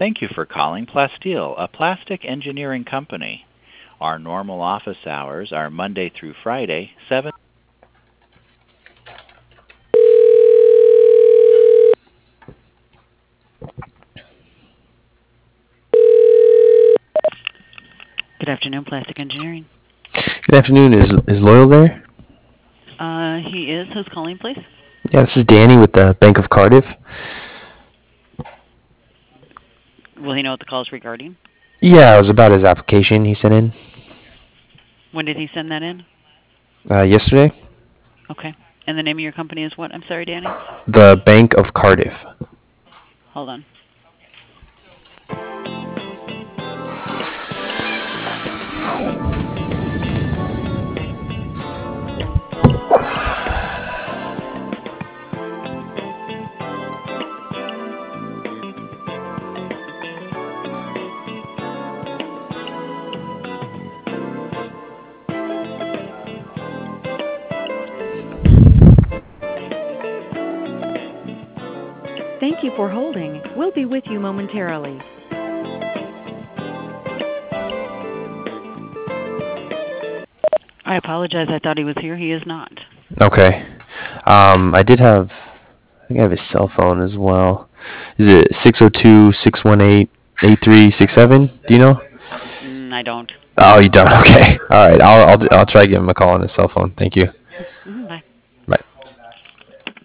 Thank you for calling Plasteel, a plastic engineering company. Our normal office hours are Monday through Friday, 7. Good afternoon, Plastic Engineering. Good afternoon. Is Loyal there? He is. Who's calling, please? Yeah, this is Danny with the Bank of Cardiff. Will he know what the call is regarding? Yeah, it was about his application he sent in When did he send that in? yesterday. Okay. And the name of your company is what? I'm sorry, Danny? The Bank of Cardiff. Hold on. Thank you for holding. We'll be with you momentarily. I apologize. I thought he was here. He is not. Okay. I did have. I think I have his cell phone as well. Is it 602-618-8367? Do you know? I don't. Oh, you don't. Okay. All right. I'll try to give him a call on his cell phone. Thank you. Bye.